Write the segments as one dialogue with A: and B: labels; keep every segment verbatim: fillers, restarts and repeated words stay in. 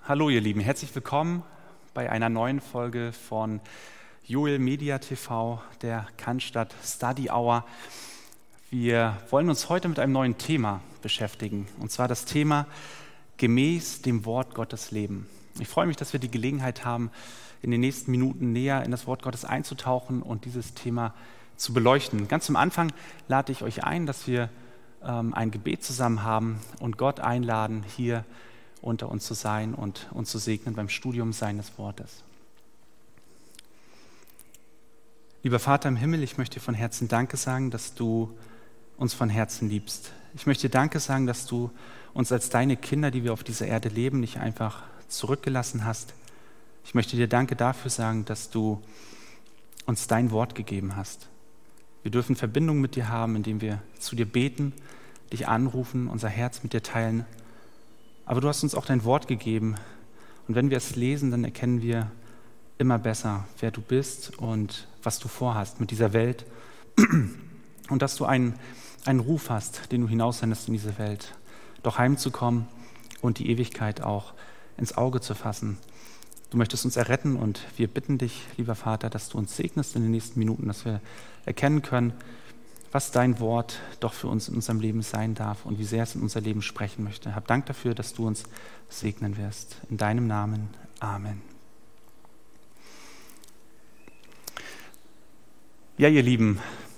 A: Hallo ihr Lieben, herzlich willkommen bei einer neuen Folge von Joel Media T V, der Cannstatt Study Hour. Wir wollen uns heute mit einem neuen Thema beschäftigen, und zwar das Thema gemäß dem Wort Gottes leben. Ich freue mich, dass wir die Gelegenheit haben, in den nächsten Minuten näher in das Wort Gottes einzutauchen und dieses Thema zu beleuchten. Ganz zum Anfang lade ich euch ein, dass wir ähm, ein Gebet zusammen haben und Gott einladen, hier unter uns zu sein und uns zu segnen beim Studium seines Wortes. Lieber Vater im Himmel, ich möchte dir von Herzen Danke sagen, dass du uns von Herzen liebst. Ich möchte dir Danke sagen, dass du uns als deine Kinder, die wir auf dieser Erde leben, nicht einfach zurückgelassen hast. Ich möchte dir Danke dafür sagen, dass du uns dein Wort gegeben hast. Wir dürfen Verbindung mit dir haben, indem wir zu dir beten, dich anrufen, unser Herz mit dir teilen. Aber du hast uns auch dein Wort gegeben. Und wenn wir es lesen, dann erkennen wir immer besser, wer du bist und was du vorhast mit dieser Welt. Und dass du einen, einen Ruf hast, den du hinaussendest in diese Welt, doch heimzukommen und die Ewigkeit auch ins Auge zu fassen. Du möchtest uns erretten und wir bitten dich, lieber Vater, dass du uns segnest in den nächsten Minuten, dass wir erkennen können, was dein Wort doch für uns in unserem Leben sein darf und wie sehr es in unser Leben sprechen möchte. Hab Dank dafür, dass du uns segnen wirst. In deinem Namen. Amen. Ja, ihr Lieben,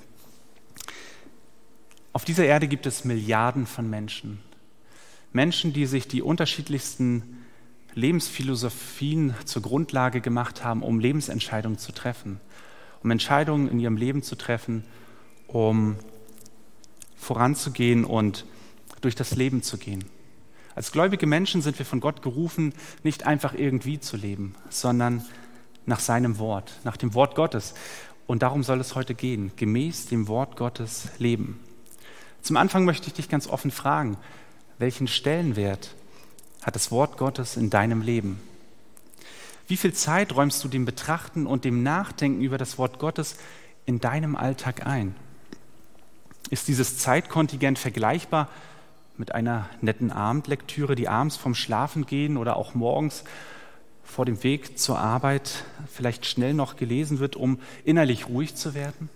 A: auf dieser Erde gibt es Milliarden von Menschen. Menschen, die sich die unterschiedlichsten Lebensphilosophien zur Grundlage gemacht haben, um Lebensentscheidungen zu treffen, um Entscheidungen in ihrem Leben zu treffen, um voranzugehen und durch das Leben zu gehen. Als gläubige Menschen sind wir von Gott gerufen, nicht einfach irgendwie zu leben, sondern nach seinem Wort, nach dem Wort Gottes. Und darum soll es heute gehen, gemäß dem Wort Gottes leben. Zum Anfang möchte ich dich ganz offen fragen, welchen Stellenwert hat das Wort Gottes in deinem Leben? Wie viel Zeit räumst du dem Betrachten und dem Nachdenken über das Wort Gottes in deinem Alltag ein? Ist dieses Zeitkontingent vergleichbar mit einer netten Abendlektüre, die abends vorm Schlafengehen oder auch morgens vor dem Weg zur Arbeit vielleicht schnell noch gelesen wird, um innerlich ruhig zu werden?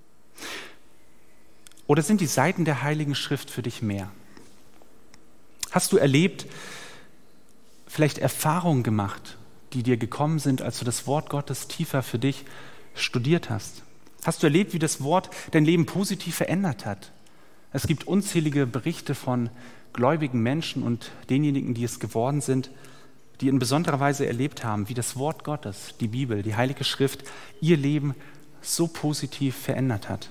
A: Oder sind die Seiten der Heiligen Schrift für dich mehr? Hast du erlebt, vielleicht Erfahrungen gemacht, die dir gekommen sind, als du das Wort Gottes tiefer für dich studiert hast? Hast du erlebt, wie das Wort dein Leben positiv verändert hat? Es gibt unzählige Berichte von gläubigen Menschen und denjenigen, die es geworden sind, die in besonderer Weise erlebt haben, wie das Wort Gottes, die Bibel, die Heilige Schrift, ihr Leben so positiv verändert hat.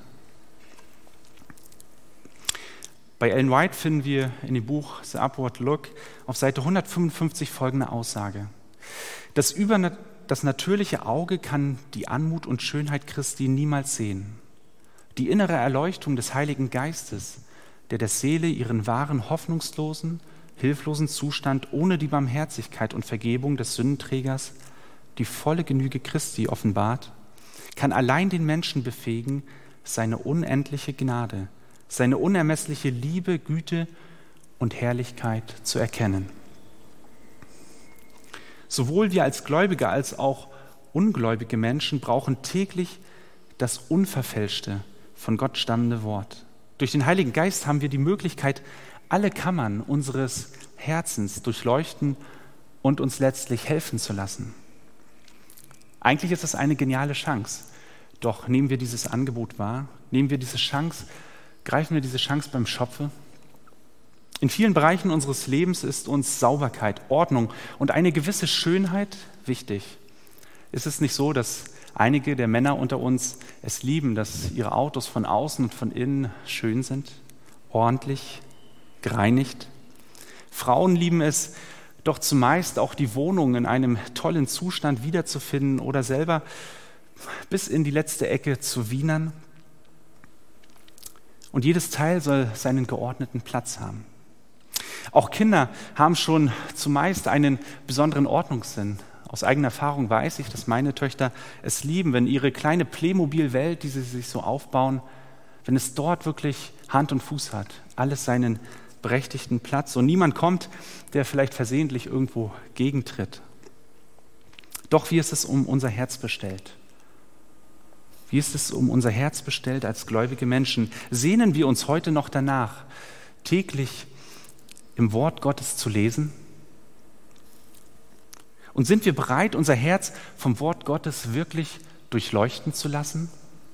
A: Bei Ellen White finden wir in dem Buch The Upward Look auf Seite hundertfünfundfünfzig folgende Aussage. Das, Überna- das natürliche Auge kann die Anmut und Schönheit Christi niemals sehen. Die innere Erleuchtung des Heiligen Geistes, der der Seele ihren wahren hoffnungslosen, hilflosen Zustand ohne die Barmherzigkeit und Vergebung des Sündenträgers, die volle Genüge Christi offenbart, kann allein den Menschen befähigen, seine unendliche Gnade, seine unermessliche Liebe, Güte und Herrlichkeit zu erkennen. Sowohl wir als Gläubige als auch ungläubige Menschen brauchen täglich das unverfälschte, von Gott stammende Wort. Durch den Heiligen Geist haben wir die Möglichkeit, alle Kammern unseres Herzens durchleuchten und uns letztlich helfen zu lassen. Eigentlich ist es eine geniale Chance. Doch nehmen wir dieses Angebot wahr? Nehmen wir diese Chance, greifen wir diese Chance beim Schopfe? In vielen Bereichen unseres Lebens ist uns Sauberkeit, Ordnung und eine gewisse Schönheit wichtig. Ist es nicht so, dass einige der Männer unter uns es lieben, dass ihre Autos von außen und von innen schön sind, ordentlich, gereinigt? Frauen lieben es doch zumeist auch die Wohnung in einem tollen Zustand wiederzufinden oder selber bis in die letzte Ecke zu wienern. Und jedes Teil soll seinen geordneten Platz haben. Auch Kinder haben schon zumeist einen besonderen Ordnungssinn. Aus eigener Erfahrung weiß ich, dass meine Töchter es lieben, wenn ihre kleine Playmobil-Welt, die sie sich so aufbauen, wenn es dort wirklich Hand und Fuß hat, alles seinen berechtigten Platz und niemand kommt, der vielleicht versehentlich irgendwo gegentritt. Doch wie ist es um unser Herz bestellt? Wie ist es um unser Herz bestellt als gläubige Menschen? Sehnen wir uns heute noch danach, täglich im Wort Gottes zu lesen? Und sind wir bereit, unser Herz vom Wort Gottes wirklich durchleuchten zu lassen?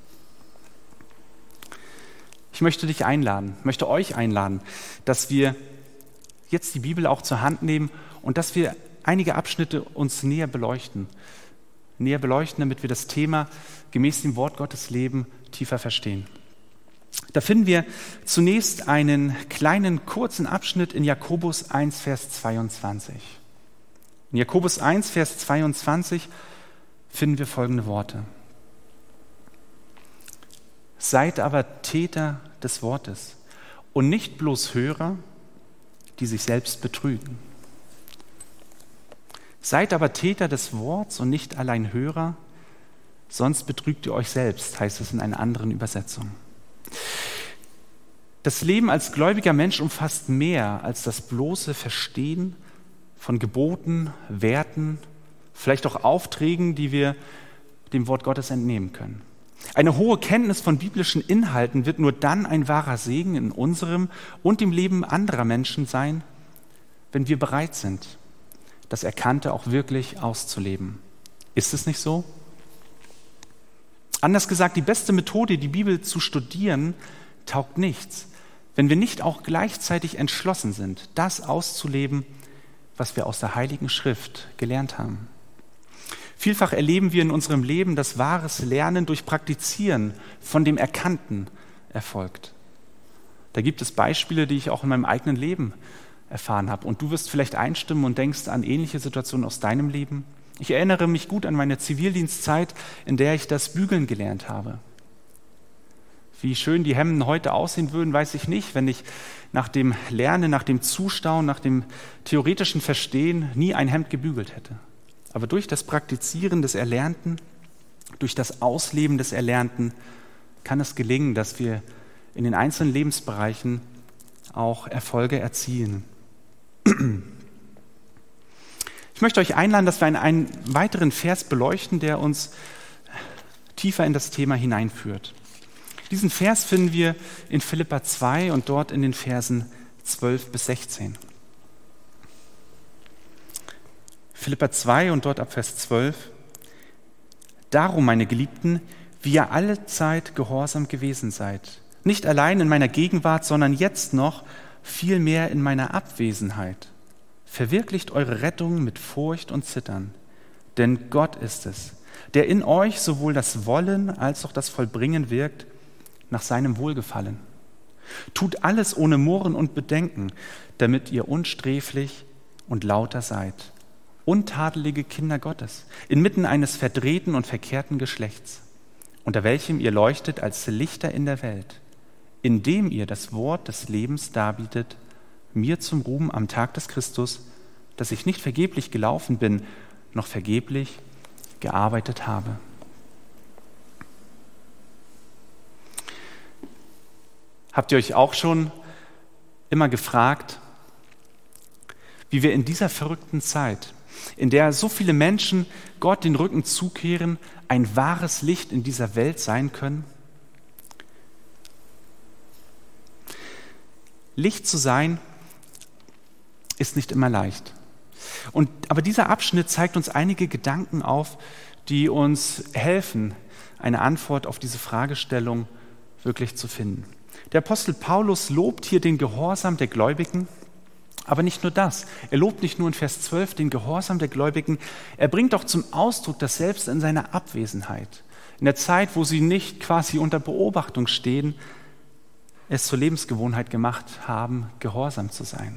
A: Ich möchte dich einladen, möchte euch einladen, dass wir jetzt die Bibel auch zur Hand nehmen und dass wir einige Abschnitte uns näher beleuchten. Näher beleuchten, damit wir das Thema gemäß dem Wort Gottes leben, tiefer verstehen. Da finden wir zunächst einen kleinen, kurzen Abschnitt in Jakobus eins, Vers zweiundzwanzig. In Jakobus eins, Vers zweiundzwanzig finden wir folgende Worte. Seid aber Täter des Wortes und nicht bloß Hörer, die sich selbst betrügen. Seid aber Täter des Worts und nicht allein Hörer, sonst betrügt ihr euch selbst, heißt es in einer anderen Übersetzung. Das Leben als gläubiger Mensch umfasst mehr als das bloße Verstehen von Geboten, Werten, vielleicht auch Aufträgen, die wir dem Wort Gottes entnehmen können. Eine hohe Kenntnis von biblischen Inhalten wird nur dann ein wahrer Segen in unserem und im Leben anderer Menschen sein, wenn wir bereit sind, das Erkannte auch wirklich auszuleben. Ist es nicht so? Anders gesagt, die beste Methode, die Bibel zu studieren, taugt nichts, wenn wir nicht auch gleichzeitig entschlossen sind, das auszuleben, was wir aus der Heiligen Schrift gelernt haben. Vielfach erleben wir in unserem Leben, dass wahres Lernen durch Praktizieren von dem Erkannten erfolgt. Da gibt es Beispiele, die ich auch in meinem eigenen Leben erfahren habe. Und du wirst vielleicht einstimmen und denkst an ähnliche Situationen aus deinem Leben. Ich erinnere mich gut an meine Zivildienstzeit, in der ich das Bügeln gelernt habe. Wie schön die Hemden heute aussehen würden, weiß ich nicht, wenn ich nach dem Lernen, nach dem Zustauen, nach dem theoretischen Verstehen nie ein Hemd gebügelt hätte. Aber durch das Praktizieren des Erlernten, durch das Ausleben des Erlernten kann es gelingen, dass wir in den einzelnen Lebensbereichen auch Erfolge erzielen. Ich möchte euch einladen, dass wir einen weiteren Vers beleuchten, der uns tiefer in das Thema hineinführt. Diesen Vers finden wir in Philipper zwei und dort in den Versen zwölf bis sechzehn. Philipper zwei und dort ab Vers zwölf. Darum, meine Geliebten, wie ihr alle Zeit gehorsam gewesen seid, nicht allein in meiner Gegenwart, sondern jetzt noch vielmehr in meiner Abwesenheit. Verwirklicht eure Rettung mit Furcht und Zittern, denn Gott ist es, der in euch sowohl das Wollen als auch das Vollbringen wirkt nach seinem Wohlgefallen. Tut alles ohne Murren und Bedenken, damit ihr unsträflich und lauter seid, untadelige Kinder Gottes, inmitten eines verdrehten und verkehrten Geschlechts, unter welchem ihr leuchtet als Lichter in der Welt, indem ihr das Wort des Lebens darbietet, mir zum Ruhm am Tag des Christus, dass ich nicht vergeblich gelaufen bin, noch vergeblich gearbeitet habe. Habt ihr euch auch schon immer gefragt, wie wir in dieser verrückten Zeit, in der so viele Menschen Gott den Rücken zukehren, ein wahres Licht in dieser Welt sein können? Licht zu sein ist nicht immer leicht. Und, aber dieser Abschnitt zeigt uns einige Gedanken auf, die uns helfen, eine Antwort auf diese Fragestellung wirklich zu finden. Der Apostel Paulus lobt hier den Gehorsam der Gläubigen, aber nicht nur das. Er lobt nicht nur in Vers zwölf den Gehorsam der Gläubigen, er bringt auch zum Ausdruck, dass selbst in seiner Abwesenheit, in der Zeit, wo sie nicht quasi unter Beobachtung stehen, es zur Lebensgewohnheit gemacht haben, gehorsam zu sein.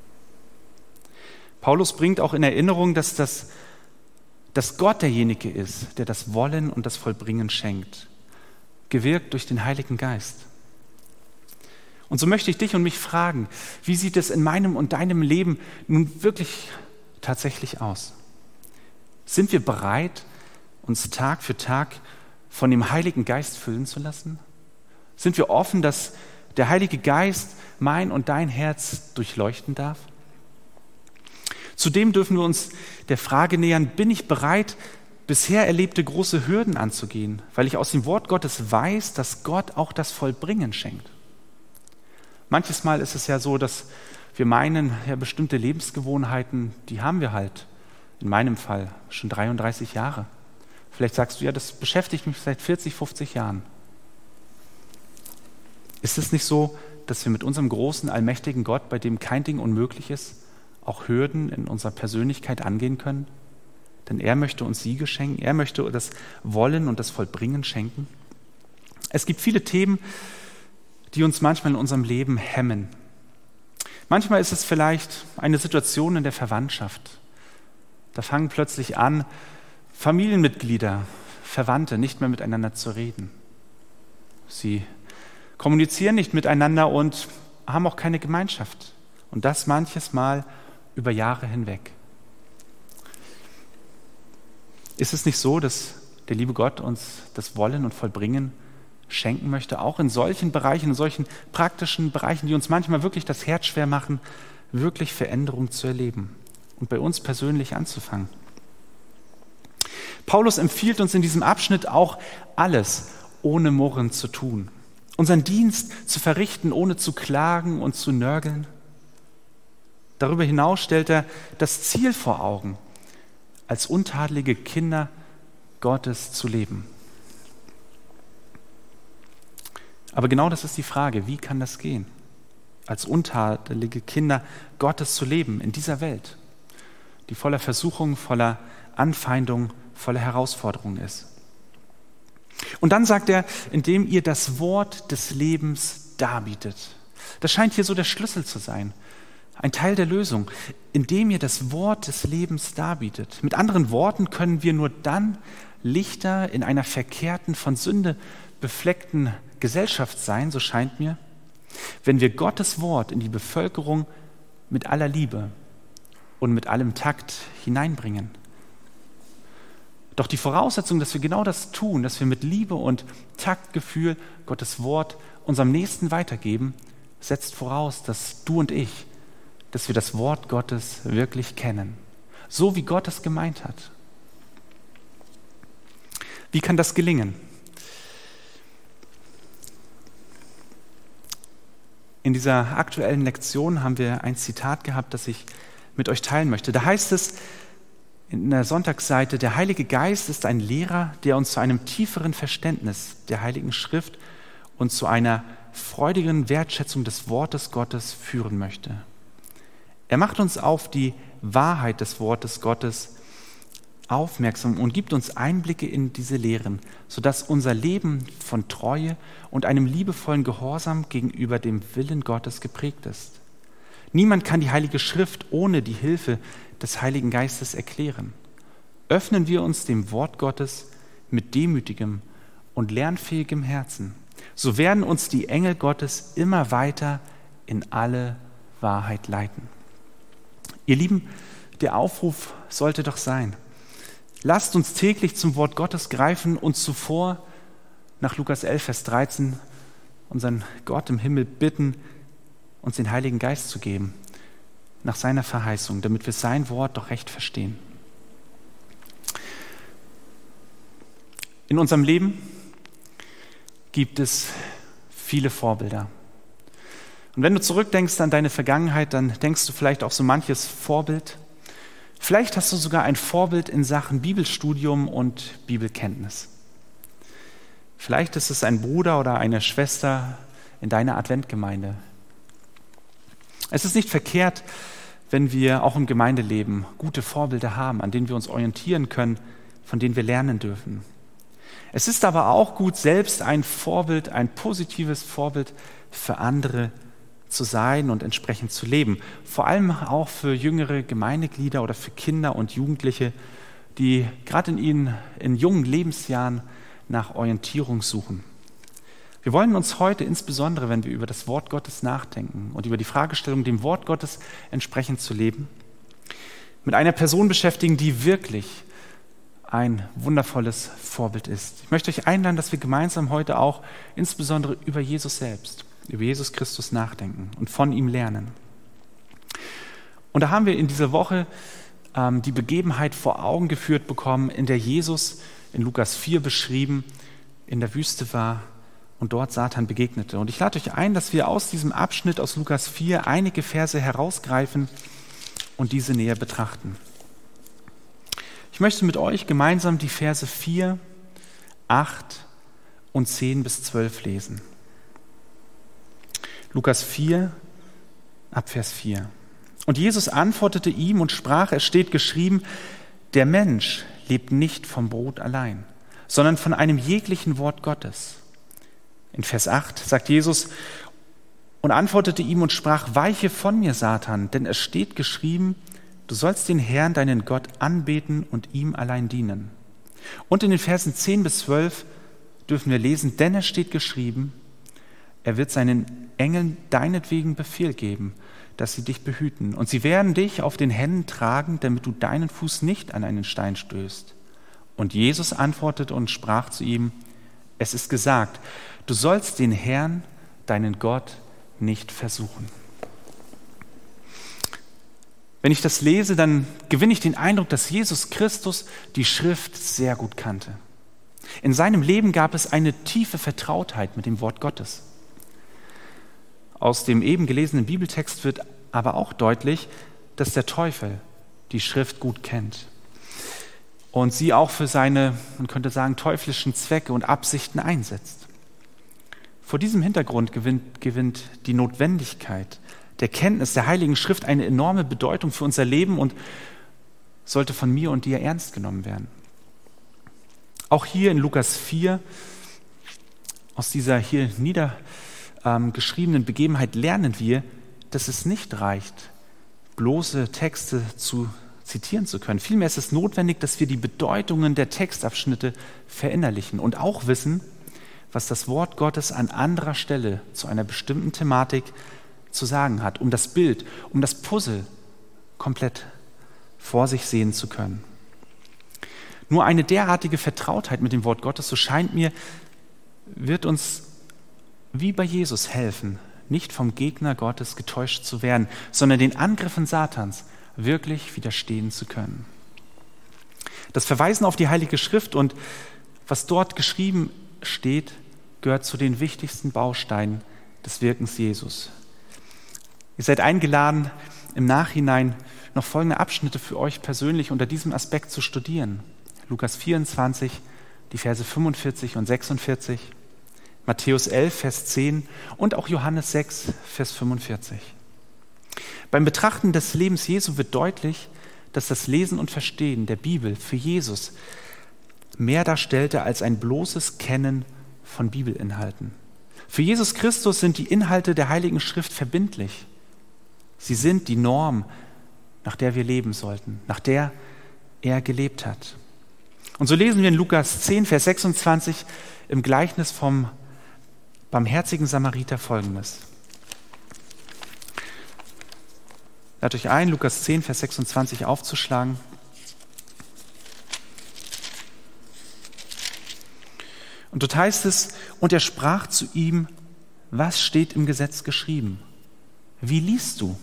A: Paulus bringt auch in Erinnerung, dass, das, dass Gott derjenige ist, der das Wollen und das Vollbringen schenkt, gewirkt durch den Heiligen Geist. Und so möchte ich dich und mich fragen, wie sieht es in meinem und deinem Leben nun wirklich tatsächlich aus? Sind wir bereit, uns Tag für Tag von dem Heiligen Geist füllen zu lassen? Sind wir offen, dass der Heilige Geist mein und dein Herz durchleuchten darf? Zudem dürfen wir uns der Frage nähern, bin ich bereit, bisher erlebte große Hürden anzugehen, weil ich aus dem Wort Gottes weiß, dass Gott auch das Vollbringen schenkt. Manches Mal ist es ja so, dass wir meinen, ja, bestimmte Lebensgewohnheiten, die haben wir halt, in meinem Fall, schon dreiunddreißig Jahre. Vielleicht sagst du, ja, das beschäftigt mich seit vierzig, fünfzig Jahren. Ist es nicht so, dass wir mit unserem großen, allmächtigen Gott, bei dem kein Ding unmöglich ist, auch Hürden in unserer Persönlichkeit angehen können? Denn er möchte uns Siege schenken, er möchte das Wollen und das Vollbringen schenken. Es gibt viele Themen, die uns manchmal in unserem Leben hemmen. Manchmal ist es vielleicht eine Situation in der Verwandtschaft. Da fangen plötzlich an, Familienmitglieder, Verwandte nicht mehr miteinander zu reden. Sie kommunizieren nicht miteinander und haben auch keine Gemeinschaft. Und das manches Mal über Jahre hinweg. Ist es nicht so, dass der liebe Gott uns das Wollen und Vollbringen schenken möchte, auch in solchen Bereichen, in solchen praktischen Bereichen, die uns manchmal wirklich das Herz schwer machen, wirklich Veränderung zu erleben und bei uns persönlich anzufangen? Paulus empfiehlt uns in diesem Abschnitt auch, alles ohne Murren zu tun, unseren Dienst zu verrichten, ohne zu klagen und zu nörgeln. Darüber hinaus stellt er das Ziel vor Augen, als untadelige Kinder Gottes zu leben. Aber genau das ist die Frage, wie kann das gehen? Als untadelige Kinder Gottes zu leben in dieser Welt, die voller Versuchung, voller Anfeindung, voller Herausforderung ist. Und dann sagt er, indem ihr das Wort des Lebens darbietet. Das scheint hier so der Schlüssel zu sein. Ein Teil der Lösung, indem ihr das Wort des Lebens darbietet. Mit anderen Worten können wir nur dann Lichter in einer verkehrten, von Sünde befleckten Gesellschaft sein, so scheint mir, wenn wir Gottes Wort in die Bevölkerung mit aller Liebe und mit allem Takt hineinbringen. Doch die Voraussetzung, dass wir genau das tun, dass wir mit Liebe und Taktgefühl Gottes Wort unserem Nächsten weitergeben, setzt voraus, dass du und ich, dass wir das Wort Gottes wirklich kennen, so wie Gott es gemeint hat. Wie kann das gelingen? In dieser aktuellen Lektion haben wir ein Zitat gehabt, das ich mit euch teilen möchte. Da heißt es in der Sonntagsseite, der Heilige Geist ist ein Lehrer, der uns zu einem tieferen Verständnis der Heiligen Schrift und zu einer freudigen Wertschätzung des Wortes Gottes führen möchte. Er macht uns auf die Wahrheit des Wortes Gottes aufmerksam und gibt uns Einblicke in diese Lehren, sodass unser Leben von Treue und einem liebevollen Gehorsam gegenüber dem Willen Gottes geprägt ist. Niemand kann die Heilige Schrift ohne die Hilfe des Heiligen Geistes erklären. Öffnen wir uns dem Wort Gottes mit demütigem und lernfähigem Herzen, so werden uns die Engel Gottes immer weiter in alle Wahrheit leiten. Ihr Lieben, der Aufruf sollte doch sein, lasst uns täglich zum Wort Gottes greifen und zuvor nach Lukas elf, Vers dreizehn unseren Gott im Himmel bitten, uns den Heiligen Geist zu geben, nach seiner Verheißung, damit wir sein Wort doch recht verstehen. In unserem Leben gibt es viele Vorbilder. Und wenn du zurückdenkst an deine Vergangenheit, dann denkst du vielleicht auch so manches Vorbild. Vielleicht hast du sogar ein Vorbild in Sachen Bibelstudium und Bibelkenntnis. Vielleicht ist es ein Bruder oder eine Schwester in deiner Adventgemeinde. Es ist nicht verkehrt, wenn wir auch im Gemeindeleben gute Vorbilder haben, an denen wir uns orientieren können, von denen wir lernen dürfen. Es ist aber auch gut, selbst ein Vorbild, ein positives Vorbild für andere zu sein und entsprechend zu leben. Vor allem auch für jüngere Gemeindeglieder oder für Kinder und Jugendliche, die gerade in ihnen in jungen Lebensjahren nach Orientierung suchen. Wir wollen uns heute insbesondere, wenn wir über das Wort Gottes nachdenken und über die Fragestellung, dem Wort Gottes entsprechend zu leben, mit einer Person beschäftigen, die wirklich ein wundervolles Vorbild ist. Ich möchte euch einladen, dass wir gemeinsam heute auch insbesondere über Jesus selbst, über Jesus Christus nachdenken und von ihm lernen. Und da haben wir in dieser Woche ähm, die Begebenheit vor Augen geführt bekommen, in der Jesus in Lukas vier beschrieben in der Wüste war und dort Satan begegnete. Und ich lade euch ein, dass wir aus diesem Abschnitt aus Lukas vier einige Verse herausgreifen und diese näher betrachten. Ich möchte mit euch gemeinsam die Verse vier, acht und zehn bis zwölf lesen. Lukas vier, ab Vers vier. Und Jesus antwortete ihm und sprach, es steht geschrieben, der Mensch lebt nicht vom Brot allein, sondern von einem jeglichen Wort Gottes. In Vers acht sagt Jesus, und antwortete ihm und sprach, weiche von mir, Satan, denn es steht geschrieben, du sollst den Herrn, deinen Gott, anbeten und ihm allein dienen. Und in den Versen zehn bis zwölf dürfen wir lesen, denn es steht geschrieben, er wird seinen Engeln deinetwegen Befehl geben, dass sie dich behüten. Und sie werden dich auf den Händen tragen, damit du deinen Fuß nicht an einen Stein stößt. Und Jesus antwortete und sprach zu ihm, es ist gesagt, du sollst den Herrn, deinen Gott, nicht versuchen. Wenn ich das lese, dann gewinne ich den Eindruck, dass Jesus Christus die Schrift sehr gut kannte. In seinem Leben gab es eine tiefe Vertrautheit mit dem Wort Gottes. Aus dem eben gelesenen Bibeltext wird aber auch deutlich, dass der Teufel die Schrift gut kennt und sie auch für seine, man könnte sagen, teuflischen Zwecke und Absichten einsetzt. Vor diesem Hintergrund gewinnt, gewinnt die Notwendigkeit der Kenntnis der Heiligen Schrift eine enorme Bedeutung für unser Leben und sollte von mir und dir ernst genommen werden. Auch hier in Lukas vier, aus dieser hier niedergeschriebenen Begebenheit lernen wir, dass es nicht reicht, bloße Texte zu zitieren zu können. Vielmehr ist es notwendig, dass wir die Bedeutungen der Textabschnitte verinnerlichen und auch wissen, was das Wort Gottes an anderer Stelle zu einer bestimmten Thematik zu sagen hat, um das Bild, um das Puzzle komplett vor sich sehen zu können. Nur eine derartige Vertrautheit mit dem Wort Gottes, so scheint mir, wird uns wie bei Jesus helfen, nicht vom Gegner Gottes getäuscht zu werden, sondern den Angriffen Satans wirklich widerstehen zu können. Das Verweisen auf die Heilige Schrift und was dort geschrieben steht, gehört zu den wichtigsten Bausteinen des Wirkens Jesus. Ihr seid eingeladen, im Nachhinein noch folgende Abschnitte für euch persönlich unter diesem Aspekt zu studieren. Lukas vierundzwanzig, die Verse fünfundvierzig und sechsundvierzig, Matthäus elf, Vers zehn und auch Johannes sechs, Vers fünfundvierzig. Beim Betrachten des Lebens Jesu wird deutlich, dass das Lesen und Verstehen der Bibel für Jesus mehr darstellte als ein bloßes Kennen von Bibelinhalten. Für Jesus Christus sind die Inhalte der Heiligen Schrift verbindlich. Sie sind die Norm, nach der wir leben sollten, nach der er gelebt hat. Und so lesen wir in Lukas zehn, Vers sechsundzwanzig im Gleichnis vom barmherzigen Samariter Folgendes. Ladet euch ein, Lukas zehn, Vers sechsundzwanzig aufzuschlagen. Und dort heißt es, und er sprach zu ihm, was steht im Gesetz geschrieben? Wie liest du?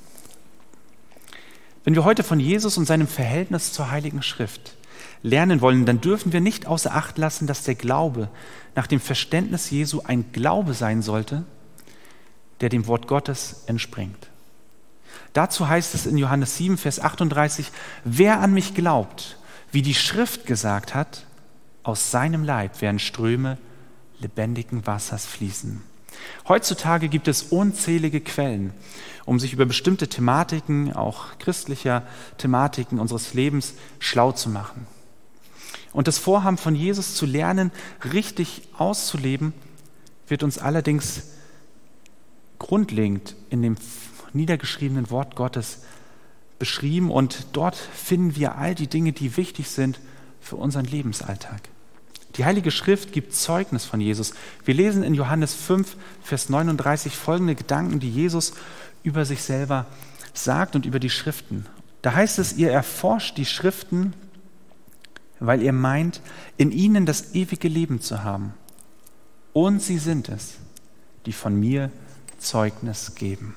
A: Wenn wir heute von Jesus und seinem Verhältnis zur Heiligen Schrift lernen wollen, dann dürfen wir nicht außer Acht lassen, dass der Glaube nach dem Verständnis Jesu ein Glaube sein sollte, der dem Wort Gottes entspringt. Dazu heißt es in Johannes sieben, Vers achtunddreißig, wer an mich glaubt, wie die Schrift gesagt hat, aus seinem Leib werden Ströme lebendigen Wassers fließen. Heutzutage gibt es unzählige Quellen, um sich über bestimmte Thematiken, auch christlicher Thematiken unseres Lebens, schlau zu machen. Und das Vorhaben von Jesus zu lernen, richtig auszuleben, wird uns allerdings grundlegend in dem niedergeschriebenen Wort Gottes beschrieben. Und dort finden wir all die Dinge, die wichtig sind für unseren Lebensalltag. Die Heilige Schrift gibt Zeugnis von Jesus. Wir lesen in Johannes fünf, Vers neununddreißig folgende Gedanken, die Jesus über sich selber sagt und über die Schriften. Da heißt es, ihr erforscht die Schriften, weil ihr meint, in ihnen das ewige Leben zu haben. Und sie sind es, die von mir Zeugnis geben.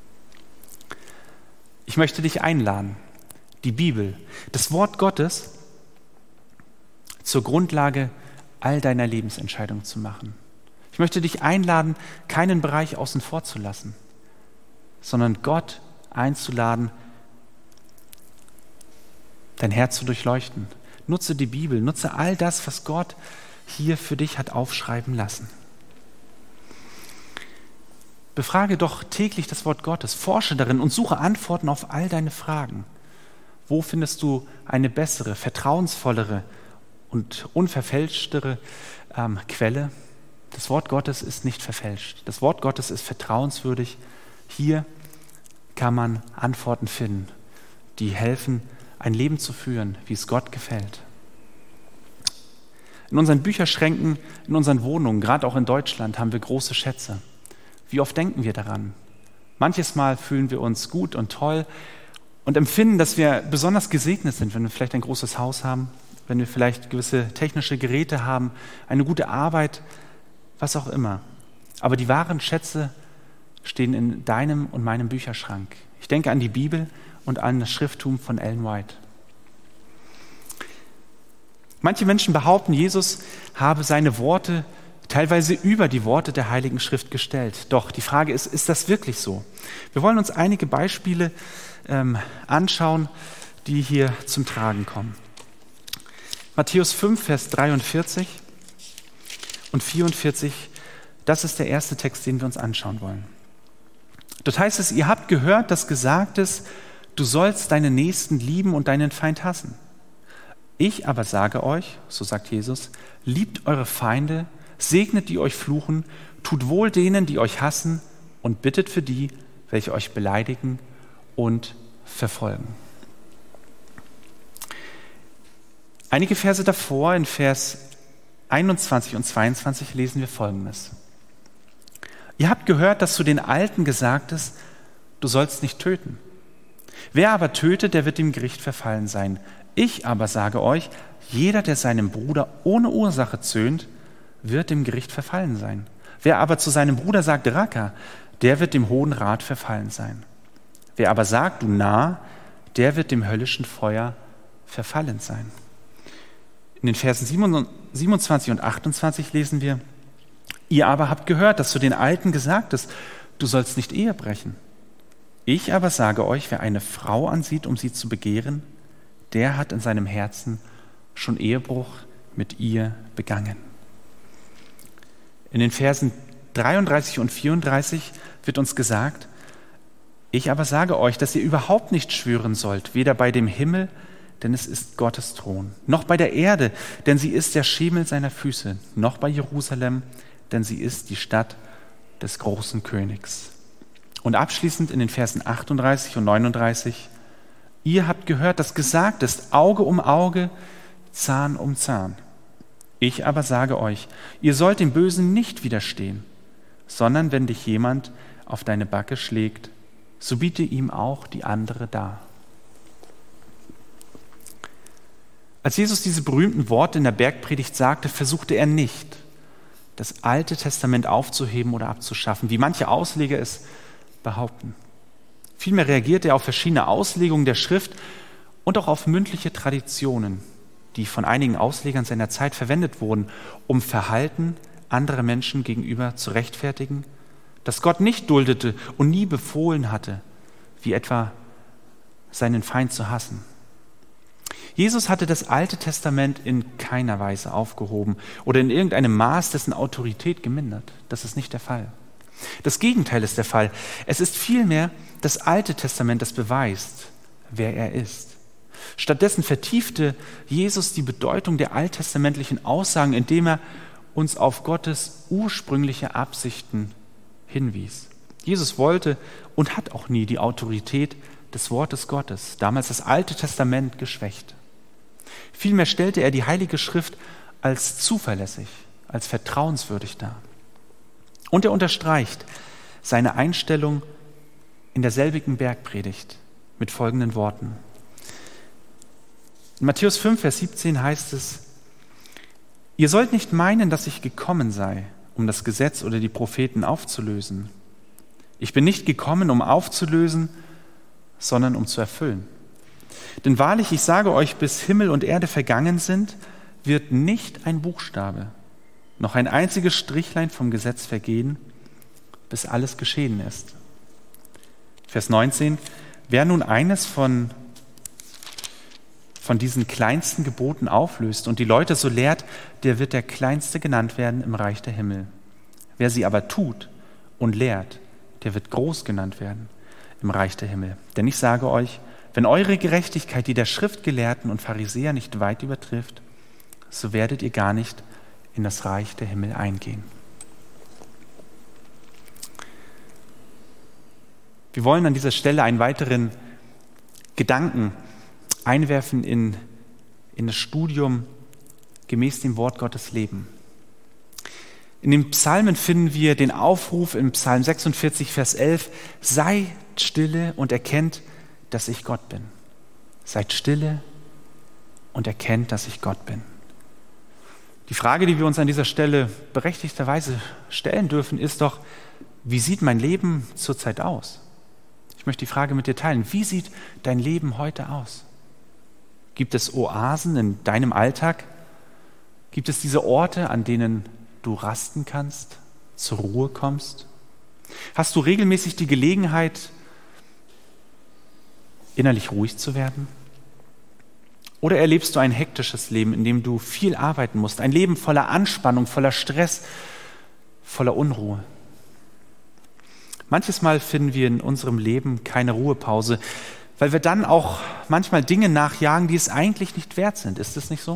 A: Ich möchte dich einladen, die Bibel, das Wort Gottes, zur Grundlage all deiner Lebensentscheidungen zu machen. Ich möchte dich einladen, keinen Bereich außen vor zu lassen, sondern Gott einzuladen, dein Herz zu durchleuchten. Nutze die Bibel, nutze all das, was Gott hier für dich hat aufschreiben lassen. Befrage doch täglich das Wort Gottes, forsche darin und suche Antworten auf all deine Fragen. Wo findest du eine bessere, vertrauensvollere und unverfälschtere ähm, Quelle? Das Wort Gottes ist nicht verfälscht. Das Wort Gottes ist vertrauenswürdig. Hier kann man Antworten finden, die helfen, ein Leben zu führen, wie es Gott gefällt. In unseren Bücherschränken, in unseren Wohnungen, gerade auch in Deutschland, haben wir große Schätze. Wie oft denken wir daran? Manches Mal fühlen wir uns gut und toll und empfinden, dass wir besonders gesegnet sind, wenn wir vielleicht ein großes Haus haben, wenn wir vielleicht gewisse technische Geräte haben, eine gute Arbeit, was auch immer. Aber die wahren Schätze stehen in deinem und meinem Bücherschrank. Ich denke an die Bibel und an das Schrifttum von Ellen White. Manche Menschen behaupten, Jesus habe seine Worte teilweise über die Worte der Heiligen Schrift gestellt. Doch die Frage ist, ist das wirklich so? Wir wollen uns einige Beispiele ähm, anschauen, die hier zum Tragen kommen. Matthäus fünf, Vers dreiundvierzig und vierundvierzig, das ist der erste Text, den wir uns anschauen wollen. Dort heißt es, ihr habt gehört, dass gesagt ist, du sollst deinen Nächsten lieben und deinen Feind hassen. Ich aber sage euch, so sagt Jesus, liebt eure Feinde, segnet die euch fluchen, tut wohl denen, die euch hassen und bittet für die, welche euch beleidigen und verfolgen. Einige Verse davor, in Vers einundzwanzig und zweiundzwanzig, lesen wir Folgendes. Ihr habt gehört, dass zu den Alten gesagt ist, du sollst nicht töten. Wer aber tötet, der wird dem Gericht verfallen sein. Ich aber sage euch, jeder, der seinem Bruder ohne Ursache zürnt, wird dem Gericht verfallen sein. Wer aber zu seinem Bruder sagt, Raka, der wird dem Hohen Rat verfallen sein. Wer aber sagt, du Narr, der wird dem höllischen Feuer verfallen sein. In den Versen siebenundzwanzig und achtundzwanzig lesen wir, ihr aber habt gehört, dass zu den Alten gesagt ist, du sollst nicht Ehe brechen. Ich aber sage euch, wer eine Frau ansieht, um sie zu begehren, der hat in seinem Herzen schon Ehebruch mit ihr begangen. In den Versen dreiunddreißig und vierunddreißig wird uns gesagt, ich aber sage euch, dass ihr überhaupt nicht schwören sollt, weder bei dem Himmel, denn es ist Gottes Thron, noch bei der Erde, denn sie ist der Schemel seiner Füße, noch bei Jerusalem, denn sie ist die Stadt des großen Königs. Und abschließend in den Versen achtunddreißig und neununddreißig, ihr habt gehört, dass gesagt ist, Auge um Auge, Zahn um Zahn. Ich aber sage euch, ihr sollt dem Bösen nicht widerstehen, sondern wenn dich jemand auf deine Backe schlägt, so biete ihm auch die andere dar. Als Jesus diese berühmten Worte in der Bergpredigt sagte, versuchte er nicht, das Alte Testament aufzuheben oder abzuschaffen, wie manche Ausleger es behaupten. Vielmehr reagierte er auf verschiedene Auslegungen der Schrift und auch auf mündliche Traditionen, die von einigen Auslegern seiner Zeit verwendet wurden, um Verhalten anderer Menschen gegenüber zu rechtfertigen, das Gott nicht duldete und nie befohlen hatte, wie etwa seinen Feind zu hassen. Jesus hatte das Alte Testament in keiner Weise aufgehoben oder in irgendeinem Maß dessen Autorität gemindert. Das ist nicht der Fall. Das Gegenteil ist der Fall. Es ist vielmehr das Alte Testament, das beweist, wer er ist. Stattdessen vertiefte Jesus die Bedeutung der alttestamentlichen Aussagen, indem er uns auf Gottes ursprüngliche Absichten hinwies. Jesus wollte und hat auch nie die Autorität des Wortes Gottes, damals das Alte Testament, geschwächt. Vielmehr stellte er die Heilige Schrift als zuverlässig, als vertrauenswürdig dar. Und er unterstreicht seine Einstellung in derselbigen Bergpredigt mit folgenden Worten. In Matthäus fünf, Vers siebzehn heißt es, ihr sollt nicht meinen, dass ich gekommen sei, um das Gesetz oder die Propheten aufzulösen. Ich bin nicht gekommen, um aufzulösen, sondern um zu erfüllen. Denn wahrlich, ich sage euch, bis Himmel und Erde vergangen sind, wird nicht ein Buchstabe, noch ein einziges Strichlein vom Gesetz vergehen, bis alles geschehen ist. Vers neunzehn. Wer nun eines von, von diesen kleinsten Geboten auflöst und die Leute so lehrt, der wird der Kleinste genannt werden im Reich der Himmel. Wer sie aber tut und lehrt, der wird groß genannt werden im Reich der Himmel. Denn ich sage euch, wenn eure Gerechtigkeit die der Schriftgelehrten und Pharisäer nicht weit übertrifft, so werdet ihr gar nicht in das Reich der Himmel eingehen. Wir wollen an dieser Stelle einen weiteren Gedanken einwerfen in, in das Studium gemäß dem Wort Gottes leben. In den Psalmen finden wir den Aufruf im Psalm sechsundvierzig, Vers elf, seid stille und erkennt, dass ich Gott bin. Seid stille und erkennt, dass ich Gott bin. Die Frage, die wir uns an dieser Stelle berechtigterweise stellen dürfen, ist doch, wie sieht mein Leben zurzeit aus? Ich möchte die Frage mit dir teilen. Wie sieht dein Leben heute aus? Gibt es Oasen in deinem Alltag? Gibt es diese Orte, an denen du rasten kannst, zur Ruhe kommst? Hast du regelmäßig die Gelegenheit, innerlich ruhig zu werden? Oder erlebst du ein hektisches Leben, in dem du viel arbeiten musst? Ein Leben voller Anspannung, voller Stress, voller Unruhe. Manches Mal finden wir in unserem Leben keine Ruhepause, weil wir dann auch manchmal Dinge nachjagen, die es eigentlich nicht wert sind. Ist es nicht so?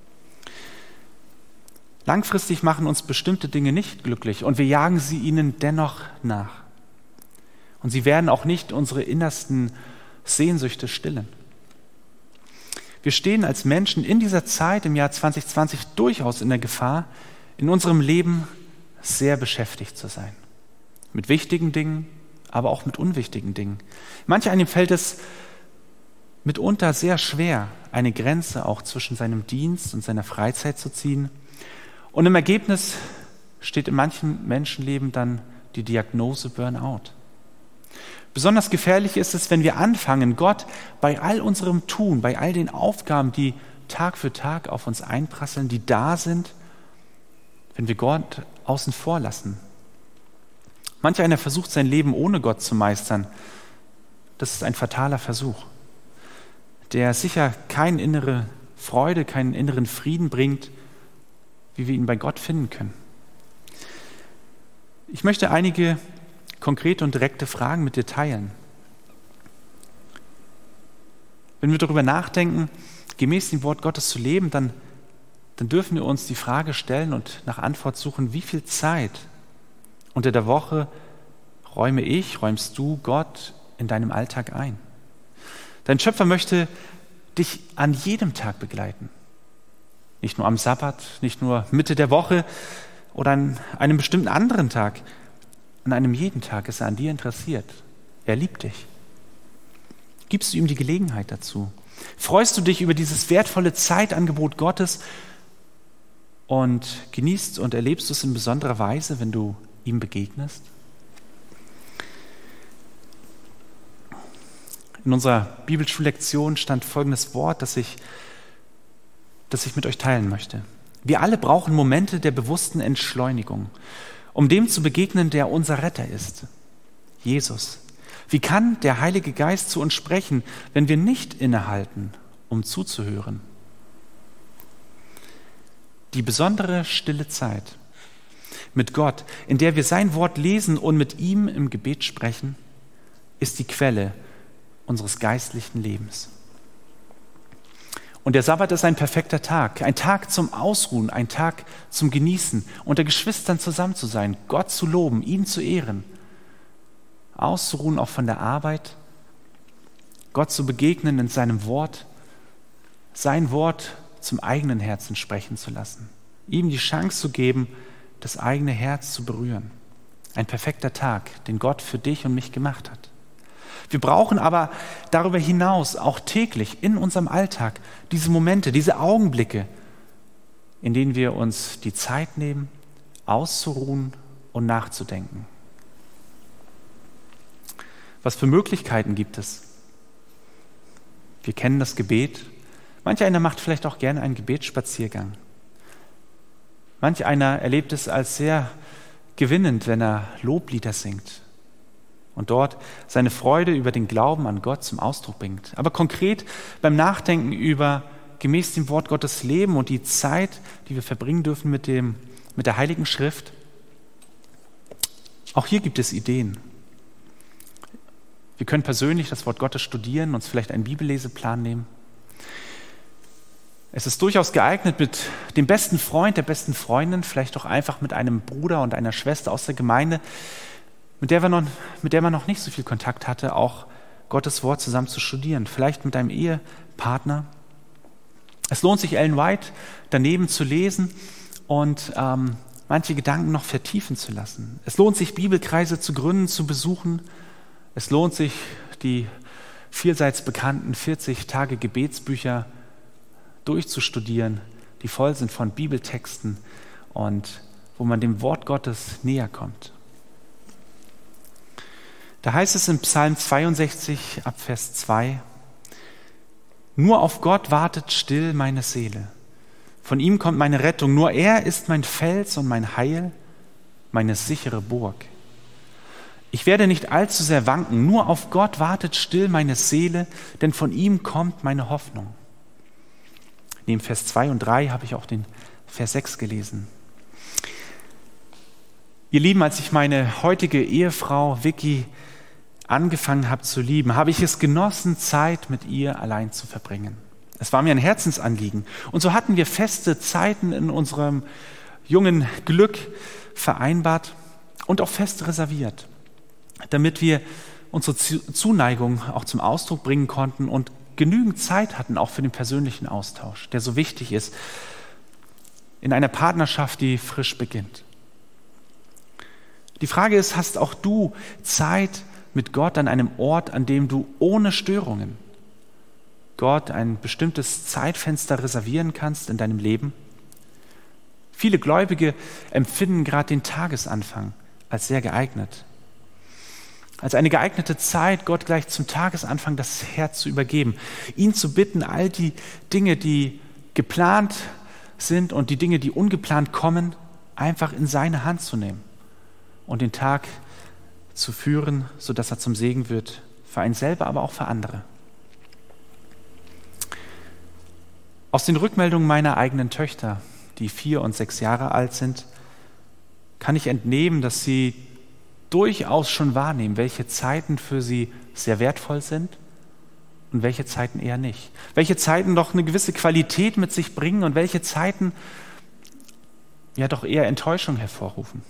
A: Langfristig machen uns bestimmte Dinge nicht glücklich und wir jagen sie ihnen dennoch nach. Und sie werden auch nicht unsere innersten Sehnsüchte stillen. Wir stehen als Menschen in dieser Zeit im Jahr zwanzig zwanzig durchaus in der Gefahr, in unserem Leben sehr beschäftigt zu sein. Mit wichtigen Dingen, aber auch mit unwichtigen Dingen. Manch einem fällt es mitunter sehr schwer, eine Grenze auch zwischen seinem Dienst und seiner Freizeit zu ziehen. Und im Ergebnis steht in manchen Menschenleben dann die Diagnose Burnout. Besonders gefährlich ist es, wenn wir anfangen, Gott bei all unserem Tun, bei all den Aufgaben, die Tag für Tag auf uns einprasseln, die da sind, wenn wir Gott außen vor lassen. Manch einer versucht, sein Leben ohne Gott zu meistern. Das ist ein fataler Versuch, der sicher keine innere Freude, keinen inneren Frieden bringt, wie wir ihn bei Gott finden können. Ich möchte einige konkrete und direkte Fragen mit dir teilen. Wenn wir darüber nachdenken, gemäß dem Wort Gottes zu leben, dann, dann dürfen wir uns die Frage stellen und nach Antwort suchen, wie viel Zeit unter der Woche räume ich, räumst du Gott in deinem Alltag ein? Dein Schöpfer möchte dich an jedem Tag begleiten. Nicht nur am Sabbat, nicht nur Mitte der Woche oder an einem bestimmten anderen Tag. An einem jeden Tag ist er an dir interessiert. Er liebt dich. Gibst du ihm die Gelegenheit dazu? Freust du dich über dieses wertvolle Zeitangebot Gottes und genießt und erlebst du es in besonderer Weise, wenn du ihm begegnest? In unserer Bibelschullektion stand folgendes Wort, das ich, das ich mit euch teilen möchte. Wir alle brauchen Momente der bewussten Entschleunigung, um dem zu begegnen, der unser Retter ist, Jesus. Wie kann der Heilige Geist zu uns sprechen, wenn wir nicht innehalten, um zuzuhören? Die besondere stille Zeit mit Gott, in der wir sein Wort lesen und mit ihm im Gebet sprechen, ist die Quelle unseres geistlichen Lebens. Und der Sabbat ist ein perfekter Tag, ein Tag zum Ausruhen, ein Tag zum Genießen, unter Geschwistern zusammen zu sein, Gott zu loben, ihn zu ehren, auszuruhen auch von der Arbeit, Gott zu begegnen in seinem Wort, sein Wort zum eigenen Herzen sprechen zu lassen, ihm die Chance zu geben, das eigene Herz zu berühren. Ein perfekter Tag, den Gott für dich und mich gemacht hat. Wir brauchen aber darüber hinaus auch täglich in unserem Alltag diese Momente, diese Augenblicke, in denen wir uns die Zeit nehmen, auszuruhen und nachzudenken. Was für Möglichkeiten gibt es? Wir kennen das Gebet. Manch einer macht vielleicht auch gerne einen Gebetsspaziergang. Manch einer erlebt es als sehr gewinnend, wenn er Loblieder singt und dort seine Freude über den Glauben an Gott zum Ausdruck bringt. Aber konkret beim Nachdenken über gemäß dem Wort Gottes leben und die Zeit, die wir verbringen dürfen mit dem, mit der Heiligen Schrift, auch hier gibt es Ideen. Wir können persönlich das Wort Gottes studieren, uns vielleicht einen Bibelleseplan nehmen. Es ist durchaus geeignet, mit dem besten Freund, der besten Freundin, vielleicht auch einfach mit einem Bruder und einer Schwester aus der Gemeinde, mit der, wir noch, mit der man noch nicht so viel Kontakt hatte, auch Gottes Wort zusammen zu studieren. Vielleicht mit einem Ehepartner. Es lohnt sich, Ellen White daneben zu lesen und ähm, manche Gedanken noch vertiefen zu lassen. Es lohnt sich, Bibelkreise zu gründen, zu besuchen. Es lohnt sich, die vielseits bekannten vierzig Tage Gebetsbücher durchzustudieren, die voll sind von Bibeltexten und wo man dem Wort Gottes näher kommt. Da heißt es in Psalm zweiundsechzig ab Vers zwei: Nur auf Gott wartet still meine Seele. Von ihm kommt meine Rettung. Nur er ist mein Fels und mein Heil, meine sichere Burg. Ich werde nicht allzu sehr wanken, nur auf Gott wartet still meine Seele, denn von ihm kommt meine Hoffnung. Neben Vers zwei und drei habe ich auch den Vers sechs gelesen. Ihr Lieben, als ich meine heutige Ehefrau Vicky angefangen habe zu lieben, habe ich es genossen, Zeit mit ihr allein zu verbringen. Es war mir ein Herzensanliegen. Und so hatten wir feste Zeiten in unserem jungen Glück vereinbart und auch fest reserviert, damit wir unsere Zuneigung auch zum Ausdruck bringen konnten und genügend Zeit hatten, auch für den persönlichen Austausch, der so wichtig ist in einer Partnerschaft, die frisch beginnt. Die Frage ist, hast auch du Zeit mit Gott an einem Ort, an dem du ohne Störungen Gott ein bestimmtes Zeitfenster reservieren kannst in deinem Leben? Viele Gläubige empfinden gerade den Tagesanfang als sehr geeignet. Als eine geeignete Zeit, Gott gleich zum Tagesanfang das Herz zu übergeben. Ihn zu bitten, all die Dinge, die geplant sind und die Dinge, die ungeplant kommen, einfach in seine Hand zu nehmen und den Tag zu führen, sodass er zum Segen wird, für einen selber, aber auch für andere. Aus den Rückmeldungen meiner eigenen Töchter, die vier und sechs Jahre alt sind, kann ich entnehmen, dass sie durchaus schon wahrnehmen, welche Zeiten für sie sehr wertvoll sind und welche Zeiten eher nicht. Welche Zeiten doch eine gewisse Qualität mit sich bringen und welche Zeiten ja doch eher Enttäuschung hervorrufen.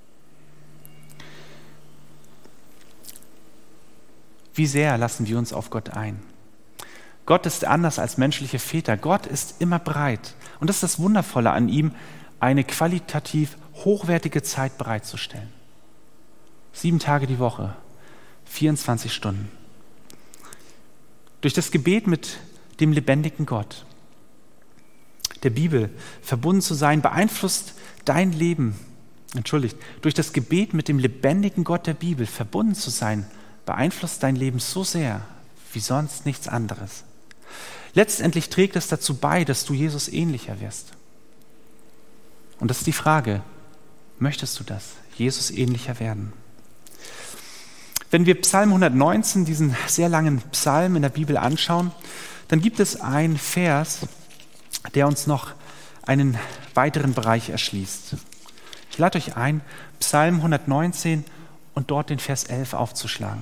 A: Wie sehr lassen wir uns auf Gott ein? Gott ist anders als menschliche Väter. Gott ist immer bereit. Und das ist das Wundervolle an ihm, eine qualitativ hochwertige Zeit bereitzustellen. Sieben Tage die Woche, vierundzwanzig Stunden. Durch das Gebet mit dem lebendigen Gott, der Bibel, verbunden zu sein, beeinflusst dein Leben, entschuldigt, durch das Gebet mit dem lebendigen Gott der Bibel verbunden zu sein, beeinflusst dein Leben so sehr wie sonst nichts anderes. Letztendlich trägt es dazu bei, dass du Jesus ähnlicher wirst. Und das ist die Frage, möchtest du das, Jesus ähnlicher werden? Wenn wir Psalm hundertneunzehn, diesen sehr langen Psalm in der Bibel anschauen, dann gibt es einen Vers, der uns noch einen weiteren Bereich erschließt. Ich lade euch ein, Psalm hundertneunzehn und dort den Vers elf aufzuschlagen.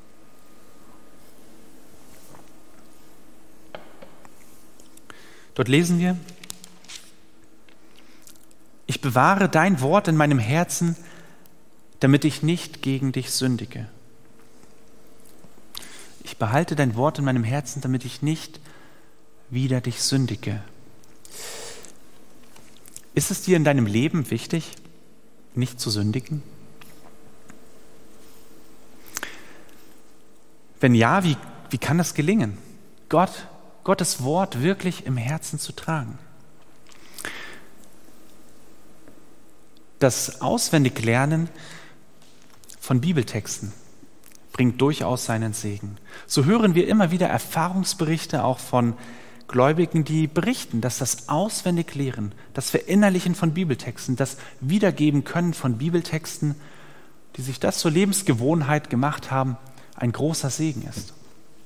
A: Dort lesen wir: Ich bewahre dein Wort in meinem Herzen, damit ich nicht gegen dich sündige. Ich behalte dein Wort in meinem Herzen, damit ich nicht wider dich sündige. Ist es dir in deinem Leben wichtig, nicht zu sündigen? Wenn ja, wie, wie kann das gelingen? Gott, Gottes Wort wirklich im Herzen zu tragen. Das Auswendiglernen von Bibeltexten bringt durchaus seinen Segen. So hören wir immer wieder Erfahrungsberichte auch von Gläubigen, die berichten, dass das Auswendiglehren, das Verinnerlichen von Bibeltexten, das Wiedergeben können von Bibeltexten, die sich das zur Lebensgewohnheit gemacht haben, ein großer Segen ist.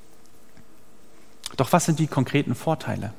A: Doch was sind die konkreten Vorteile?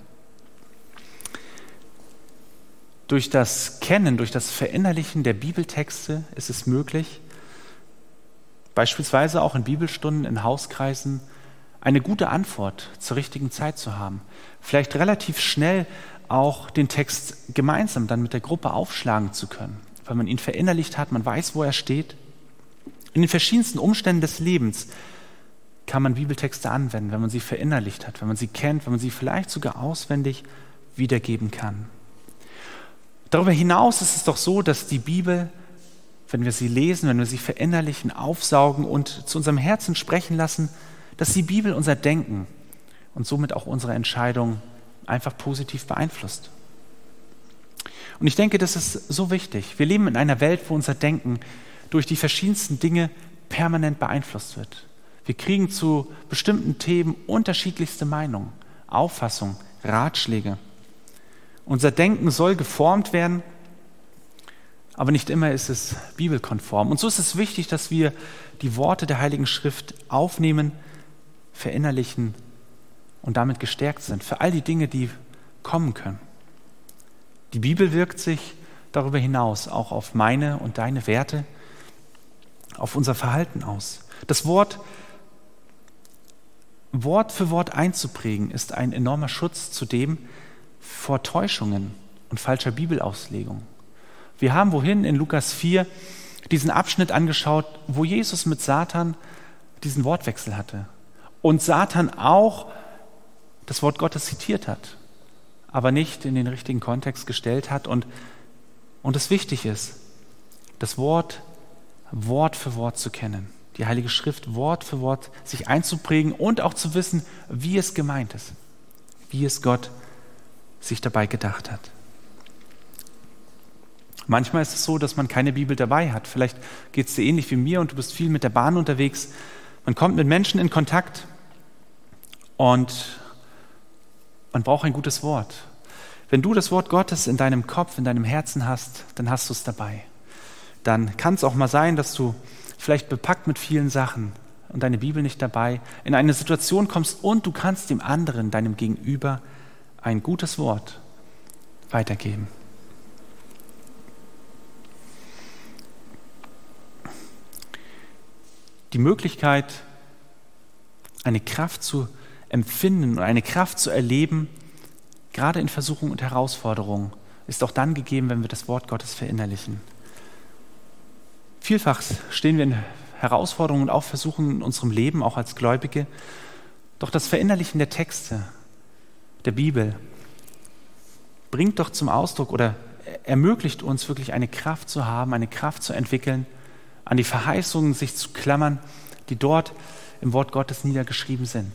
A: Durch das Kennen, durch das Verinnerlichen der Bibeltexte ist es möglich, beispielsweise auch in Bibelstunden, in Hauskreisen, eine gute Antwort zur richtigen Zeit zu haben. Vielleicht relativ schnell auch den Text gemeinsam dann mit der Gruppe aufschlagen zu können, weil man ihn verinnerlicht hat, man weiß, wo er steht. In den verschiedensten Umständen des Lebens kann man Bibeltexte anwenden, wenn man sie verinnerlicht hat, wenn man sie kennt, wenn man sie vielleicht sogar auswendig wiedergeben kann. Darüber hinaus ist es doch so, dass die Bibel, wenn wir sie lesen, wenn wir sie verinnerlichen, aufsaugen und zu unserem Herzen sprechen lassen, dass die Bibel unser Denken und somit auch unsere Entscheidung einfach positiv beeinflusst. Und ich denke, das ist so wichtig. Wir leben in einer Welt, wo unser Denken durch die verschiedensten Dinge permanent beeinflusst wird. Wir kriegen zu bestimmten Themen unterschiedlichste Meinungen, Auffassungen, Ratschläge. Unser Denken soll geformt werden, aber nicht immer ist es bibelkonform. Und so ist es wichtig, dass wir die Worte der Heiligen Schrift aufnehmen, verinnerlichen und damit gestärkt sind für all die Dinge, die kommen können. Die Bibel wirkt sich darüber hinaus auch auf meine und deine Werte, auf unser Verhalten aus. Das Wort Wort für Wort einzuprägen, ist ein enormer Schutz zudem vor Täuschungen und falscher Bibelauslegung. Wir haben wohin in Lukas vier diesen Abschnitt angeschaut, wo Jesus mit Satan diesen Wortwechsel hatte und Satan auch das Wort Gottes zitiert hat, aber nicht in den richtigen Kontext gestellt hat und, und es wichtig ist, das Wort Wort für Wort zu kennen, die Heilige Schrift Wort für Wort sich einzuprägen und auch zu wissen, wie es gemeint ist, wie es Gott sich dabei gedacht hat. Manchmal ist es so, dass man keine Bibel dabei hat. Vielleicht geht es dir ähnlich wie mir und du bist viel mit der Bahn unterwegs. Man kommt mit Menschen in Kontakt und man braucht ein gutes Wort. Wenn du das Wort Gottes in deinem Kopf, in deinem Herzen hast, dann hast du es dabei. Dann kann es auch mal sein, dass du vielleicht bepackt mit vielen Sachen und deine Bibel nicht dabei, in eine Situation kommst und du kannst dem anderen, deinem Gegenüber, ein gutes Wort weitergeben. Die Möglichkeit, eine Kraft zu empfinden und eine Kraft zu erleben, gerade in Versuchungen und Herausforderungen, ist auch dann gegeben, wenn wir das Wort Gottes verinnerlichen. Vielfach stehen wir in Herausforderungen und auch Versuchungen in unserem Leben, auch als Gläubige. Doch das Verinnerlichen der Texte, der Bibel, bringt doch zum Ausdruck oder ermöglicht uns wirklich eine Kraft zu haben, eine Kraft zu entwickeln, an die Verheißungen sich zu klammern, die dort im Wort Gottes niedergeschrieben sind.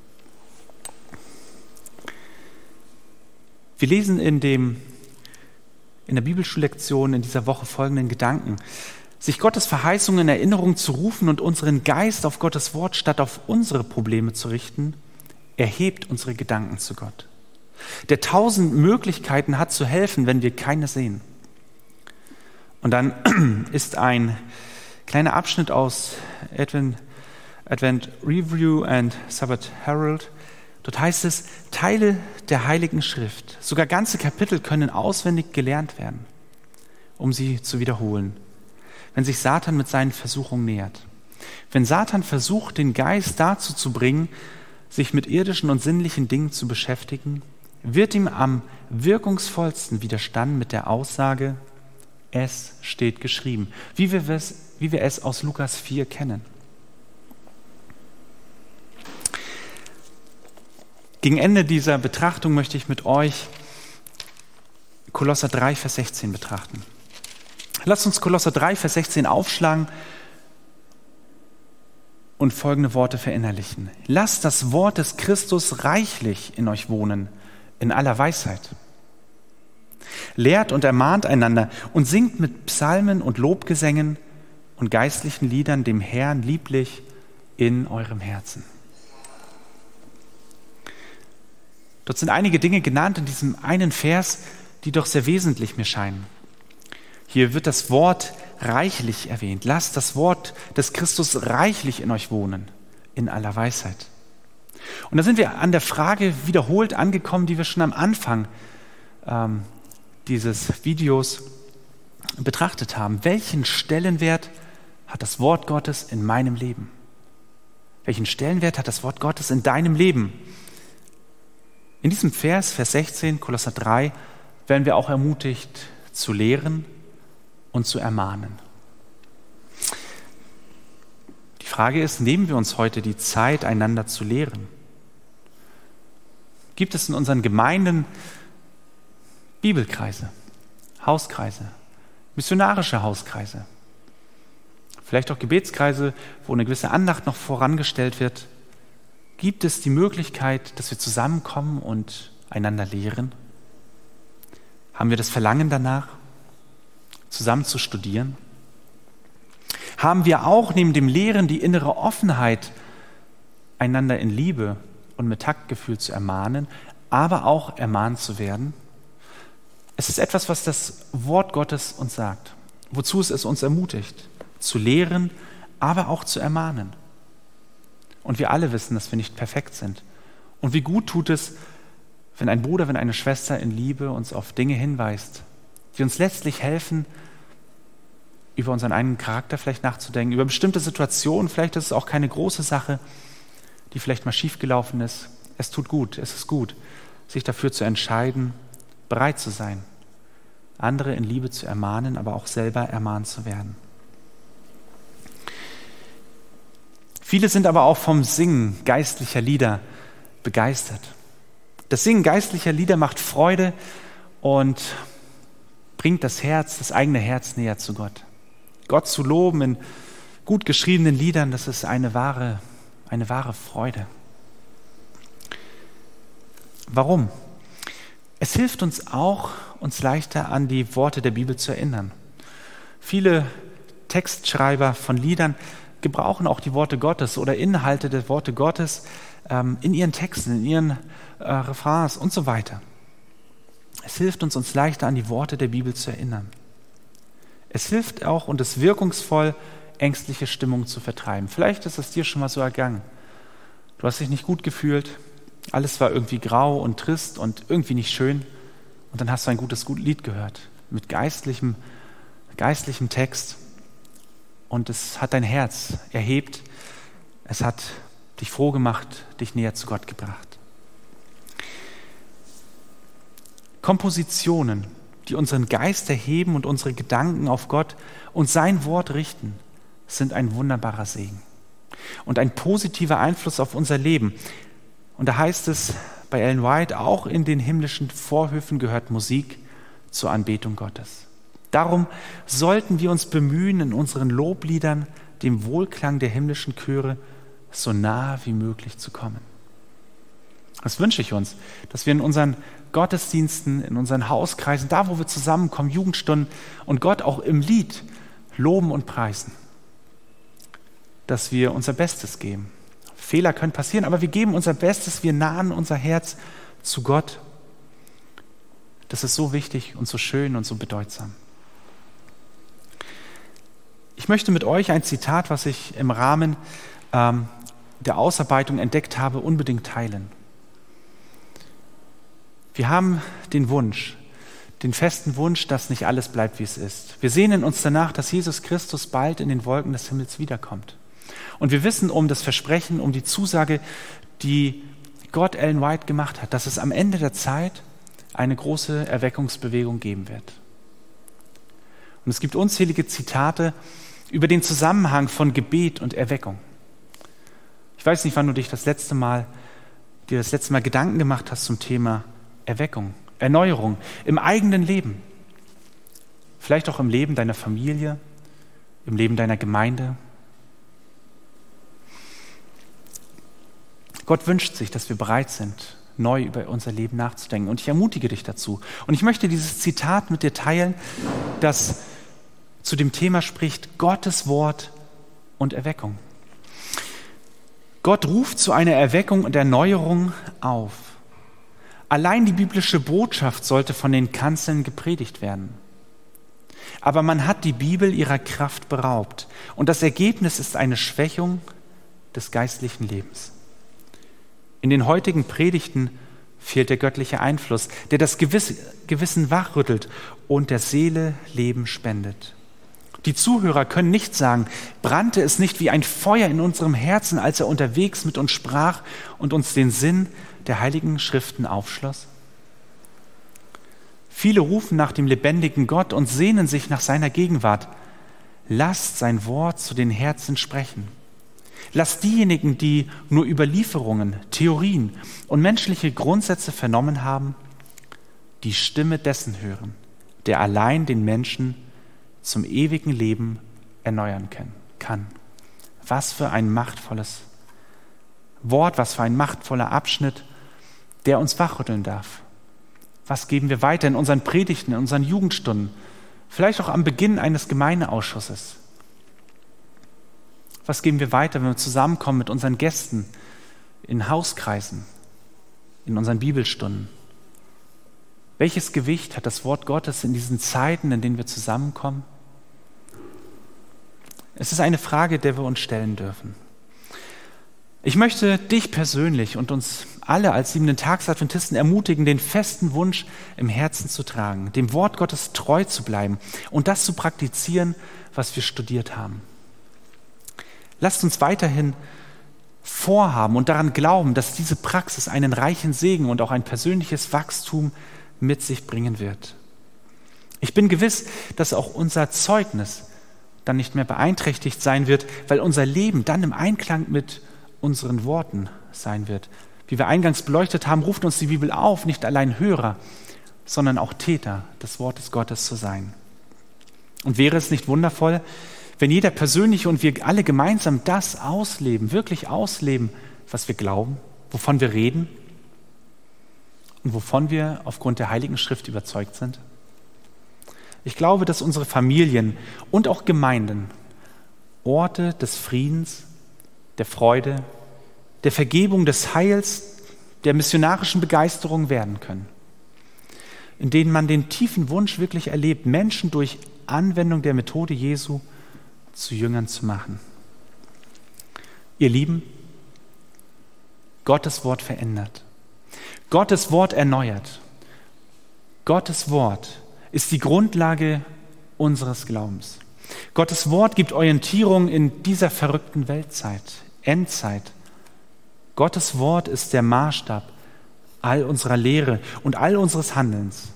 A: Wir lesen in, dem, in der Bibelschullektion in dieser Woche folgenden Gedanken: Sich Gottes Verheißungen in Erinnerung zu rufen und unseren Geist auf Gottes Wort statt auf unsere Probleme zu richten, erhebt unsere Gedanken zu Gott, der tausend Möglichkeiten hat zu helfen, wenn wir keine sehen. Und dann ist ein kleiner Abschnitt aus Advent, Advent Review and Sabbath Herald. Dort heißt es: Teile der Heiligen Schrift, sogar ganze Kapitel können auswendig gelernt werden, um sie zu wiederholen, wenn sich Satan mit seinen Versuchungen nähert. Wenn Satan versucht, den Geist dazu zu bringen, sich mit irdischen und sinnlichen Dingen zu beschäftigen, wird ihm am wirkungsvollsten widerstanden mit der Aussage: Es steht geschrieben, wie wir es, wie wir es aus Lukas vier kennen. Gegen Ende dieser Betrachtung möchte ich mit euch Kolosser drei, Vers sechzehn betrachten. Lasst uns Kolosser drei, Vers sechzehn aufschlagen und folgende Worte verinnerlichen. Lasst das Wort des Christus reichlich in euch wohnen, in aller Weisheit. Lehrt und ermahnt einander und singt mit Psalmen und Lobgesängen und geistlichen Liedern dem Herrn lieblich in eurem Herzen. Dort sind einige Dinge genannt in diesem einen Vers, die doch sehr wesentlich mir scheinen. Hier wird das Wort reichlich erwähnt. Lasst das Wort des Christus reichlich in euch wohnen, in aller Weisheit. Und da sind wir an der Frage wiederholt angekommen, die wir schon am Anfang ähm, dieses Videos betrachtet haben. Welchen Stellenwert hat das Wort Gottes in meinem Leben? Welchen Stellenwert hat das Wort Gottes in deinem Leben? In diesem Vers, Vers sechzehn, Kolosser drei, werden wir auch ermutigt zu lehren und zu ermahnen. Die Frage ist, nehmen wir uns heute die Zeit, einander zu lehren? Gibt es in unseren Gemeinden Bibelkreise, Hauskreise, missionarische Hauskreise, vielleicht auch Gebetskreise, wo eine gewisse Andacht noch vorangestellt wird? Gibt es die Möglichkeit, dass wir zusammenkommen und einander lehren? Haben wir das Verlangen danach, zusammen zu studieren? Haben wir auch neben dem Lehren die innere Offenheit, einander in Liebe und mit Taktgefühl zu ermahnen, aber auch ermahnt zu werden? Es ist etwas, was das Wort Gottes uns sagt, wozu es es uns ermutigt, zu lehren, aber auch zu ermahnen. Und wir alle wissen, dass wir nicht perfekt sind. Und wie gut tut es, wenn ein Bruder, wenn eine Schwester in Liebe uns auf Dinge hinweist, die uns letztlich helfen, über unseren eigenen Charakter vielleicht nachzudenken, über bestimmte Situationen, vielleicht ist es auch keine große Sache, die vielleicht mal schiefgelaufen ist. Es tut gut, es ist gut, sich dafür zu entscheiden, bereit zu sein, andere in Liebe zu ermahnen, aber auch selber ermahnt zu werden. Viele sind aber auch vom Singen geistlicher Lieder begeistert. Das Singen geistlicher Lieder macht Freude und bringt das Herz, das eigene Herz näher zu Gott. Gott zu loben in gut geschriebenen Liedern, das ist eine wahre, eine wahre Freude. Warum? Es hilft uns auch, uns leichter an die Worte der Bibel zu erinnern. Viele Textschreiber von Liedern gebrauchen auch die Worte Gottes oder Inhalte der Worte Gottes ähm, in ihren Texten, in ihren äh, Refrains und so weiter. Es hilft uns, uns leichter an die Worte der Bibel zu erinnern. Es hilft auch und ist wirkungsvoll, ängstliche Stimmung zu vertreiben. Vielleicht ist es dir schon mal so ergangen. Du hast dich nicht gut gefühlt, alles war irgendwie grau und trist und irgendwie nicht schön. Und dann hast du ein gutes Lied gehört mit geistlichem, geistlichem Text. Und es hat dein Herz erhebt, es hat dich froh gemacht, dich näher zu Gott gebracht. Kompositionen, die unseren Geist erheben und unsere Gedanken auf Gott und sein Wort richten, sind ein wunderbarer Segen und ein positiver Einfluss auf unser Leben. Und da heißt es bei Ellen White, auch in den himmlischen Vorhöfen gehört Musik zur Anbetung Gottes. Darum sollten wir uns bemühen, in unseren Lobliedern dem Wohlklang der himmlischen Chöre so nah wie möglich zu kommen. Das wünsche ich uns, dass wir in unseren Gottesdiensten, in unseren Hauskreisen, da wo wir zusammenkommen, Jugendstunden und Gott auch im Lied loben und preisen, dass wir unser Bestes geben. Fehler können passieren, aber wir geben unser Bestes, wir nahen unser Herz zu Gott. Das ist so wichtig und so schön und so bedeutsam. Ich möchte mit euch ein Zitat, was ich im Rahmen ähm, der Ausarbeitung entdeckt habe, unbedingt teilen. Wir haben den Wunsch, den festen Wunsch, dass nicht alles bleibt, wie es ist. Wir sehnen uns danach, dass Jesus Christus bald in den Wolken des Himmels wiederkommt. Und wir wissen um das Versprechen, um die Zusage, die Gott Ellen White gemacht hat, dass es am Ende der Zeit eine große Erweckungsbewegung geben wird. Und es gibt unzählige Zitate über den Zusammenhang von Gebet und Erweckung. Ich weiß nicht, wann du dich das letzte Mal, dir das letzte Mal Gedanken gemacht hast zum Thema Erweckung, Erneuerung im eigenen Leben. Vielleicht auch im Leben deiner Familie, im Leben deiner Gemeinde. Gott wünscht sich, dass wir bereit sind, neu über unser Leben nachzudenken. Und ich ermutige dich dazu. Und ich möchte dieses Zitat mit dir teilen, das zu dem Thema spricht, Gottes Wort und Erweckung. Gott ruft zu einer Erweckung und Erneuerung auf. Allein die biblische Botschaft sollte von den Kanzeln gepredigt werden. Aber man hat die Bibel ihrer Kraft beraubt. Und das Ergebnis ist eine Schwächung des geistlichen Lebens. In den heutigen Predigten fehlt der göttliche Einfluss, der das Gewiss, Gewissen wachrüttelt und der Seele Leben spendet. Die Zuhörer können nicht sagen, brannte es nicht wie ein Feuer in unserem Herzen, als er unterwegs mit uns sprach und uns den Sinn der heiligen Schriften aufschloss? Viele rufen nach dem lebendigen Gott und sehnen sich nach seiner Gegenwart. Lasst sein Wort zu den Herzen sprechen. Lasst diejenigen, die nur Überlieferungen, Theorien und menschliche Grundsätze vernommen haben, die Stimme dessen hören, der allein den Menschen zum ewigen Leben erneuern kann. Was für ein machtvolles Wort, was für ein machtvoller Abschnitt, der uns wachrütteln darf. Was geben wir weiter in unseren Predigten, in unseren Jugendstunden, vielleicht auch am Beginn eines Gemeindeausschusses? Was geben wir weiter, wenn wir zusammenkommen mit unseren Gästen in Hauskreisen, in unseren Bibelstunden? Welches Gewicht hat das Wort Gottes in diesen Zeiten, in denen wir zusammenkommen? Es ist eine Frage, der wir uns stellen dürfen. Ich möchte dich persönlich und uns alle als Siebenten-Tags-Adventisten ermutigen, den festen Wunsch im Herzen zu tragen, dem Wort Gottes treu zu bleiben und das zu praktizieren, was wir studiert haben. Lasst uns weiterhin vorhaben und daran glauben, dass diese Praxis einen reichen Segen und auch ein persönliches Wachstum mit sich bringen wird. Ich bin gewiss, dass auch unser Zeugnis dann nicht mehr beeinträchtigt sein wird, weil unser Leben dann im Einklang mit unseren Worten sein wird. Wie wir eingangs beleuchtet haben, ruft uns die Bibel auf, nicht allein Hörer, sondern auch Täter des Wortes Gottes zu sein. Und wäre es nicht wundervoll, wenn jeder persönlich und wir alle gemeinsam das ausleben, wirklich ausleben, was wir glauben, wovon wir reden und wovon wir aufgrund der Heiligen Schrift überzeugt sind? Ich glaube, dass unsere Familien und auch Gemeinden Orte des Friedens, der Freude, der Vergebung, des Heils, der missionarischen Begeisterung werden können, in denen man den tiefen Wunsch wirklich erlebt, Menschen durch Anwendung der Methode Jesu zu Jüngern zu machen. Ihr Lieben, Gottes Wort verändert. Gottes Wort erneuert. Gottes Wort ist die Grundlage unseres Glaubens. Gottes Wort gibt Orientierung in dieser verrückten Weltzeit, Endzeit. Gottes Wort ist der Maßstab all unserer Lehre und all unseres Handelns.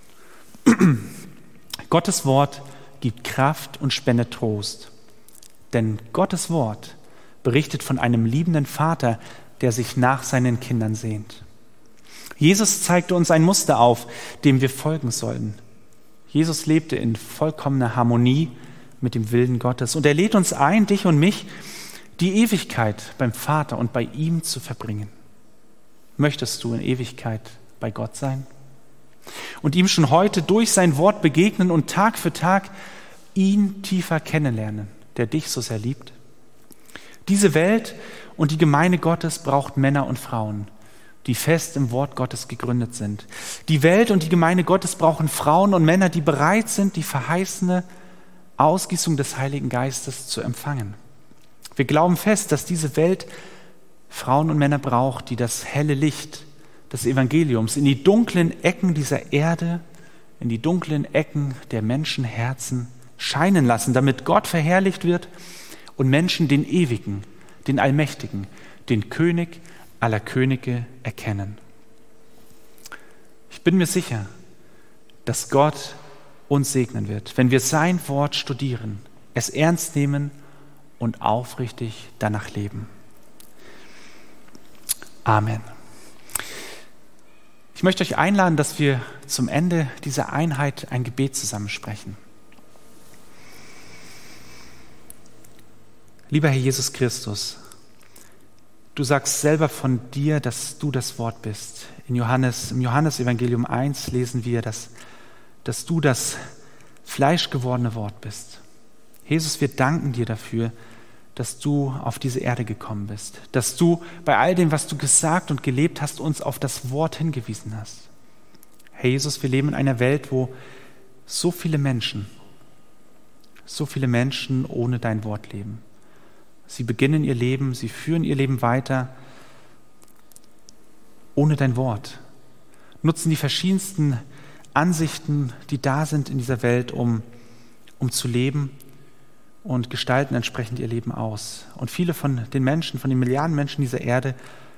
A: Gottes Wort gibt Kraft und spendet Trost. Denn Gottes Wort berichtet von einem liebenden Vater, der sich nach seinen Kindern sehnt. Jesus zeigte uns ein Muster auf, dem wir folgen sollten. Jesus lebte in vollkommener Harmonie mit dem Willen Gottes. Und er lädt uns ein, dich und mich, die Ewigkeit beim Vater und bei ihm zu verbringen. Möchtest du in Ewigkeit bei Gott sein? Und ihm schon heute durch sein Wort begegnen und Tag für Tag ihn tiefer kennenlernen, der dich so sehr liebt? Diese Welt und die Gemeinde Gottes braucht Männer und Frauen, die fest im Wort Gottes gegründet sind. Die Welt und die Gemeinde Gottes brauchen Frauen und Männer, die bereit sind, die verheißene Ausgießung des Heiligen Geistes zu empfangen. Wir glauben fest, dass diese Welt Frauen und Männer braucht, die das helle Licht des Evangeliums in die dunklen Ecken dieser Erde, in die dunklen Ecken der Menschenherzen scheinen lassen, damit Gott verherrlicht wird und Menschen den Ewigen, den Allmächtigen, den König aller Könige erkennen. Ich bin mir sicher, dass Gott uns segnen wird, wenn wir sein Wort studieren, es ernst nehmen und aufrichtig danach leben. Amen. Ich möchte euch einladen, dass wir zum Ende dieser Einheit ein Gebet zusammensprechen. Lieber Herr Jesus Christus, Du sagst selber von dir, dass du das Wort bist. In Johannes, im Johannesevangelium eins lesen wir, dass, dass du das fleischgewordene Wort bist. Jesus, wir danken dir dafür, dass du auf diese Erde gekommen bist, dass du bei all dem, was du gesagt und gelebt hast, uns auf das Wort hingewiesen hast. Herr Jesus, wir leben in einer Welt, wo so viele Menschen, so viele Menschen ohne dein Wort leben. Sie beginnen ihr Leben, sie führen ihr Leben weiter ohne dein Wort, nutzen die verschiedensten Ansichten, die da sind in dieser Welt, um, um zu leben, und gestalten entsprechend ihr Leben aus. Und viele von den Menschen, von den Milliarden Menschen dieser Erde,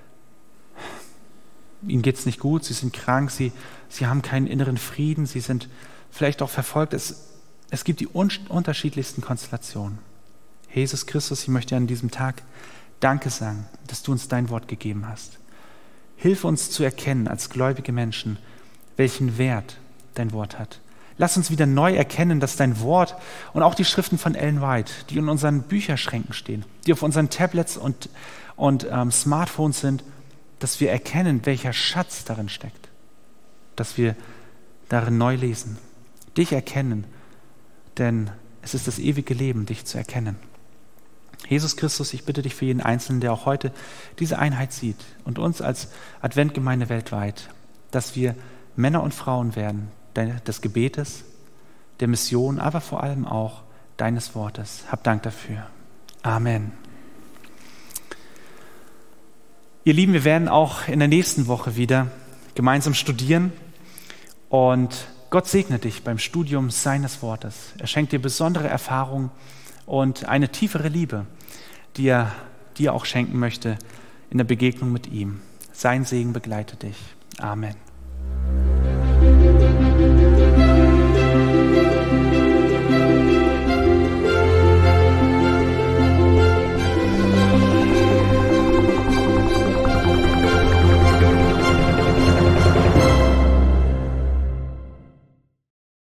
A: ihnen geht es nicht gut, sie sind krank, sie, sie haben keinen inneren Frieden, sie sind vielleicht auch verfolgt. Es, es gibt die un- unterschiedlichsten Konstellationen. Jesus Christus, ich möchte dir an diesem Tag Danke sagen, dass du uns dein Wort gegeben hast. Hilf uns zu erkennen als gläubige Menschen, welchen Wert dein Wort hat. Lass uns wieder neu erkennen, dass dein Wort und auch die Schriften von Ellen White, die in unseren Bücherschränken stehen, die auf unseren Tablets und, und ähm, Smartphones sind, dass wir erkennen, welcher Schatz darin steckt. Dass wir darin neu lesen, dich erkennen, denn es ist das ewige Leben, dich zu erkennen. Jesus Christus, ich bitte dich für jeden Einzelnen, der auch heute diese Einheit sieht und uns als Adventgemeinde weltweit, dass wir Männer und Frauen werden, des Gebetes, der Mission, aber vor allem auch deines Wortes. Hab Dank dafür. Amen. Ihr Lieben, wir werden auch in der nächsten Woche wieder gemeinsam studieren und Gott segne dich beim Studium seines Wortes. Er schenkt dir besondere Erfahrungen und eine tiefere Liebe, die er dir auch schenken möchte in der Begegnung mit ihm. Sein Segen begleite dich. Amen.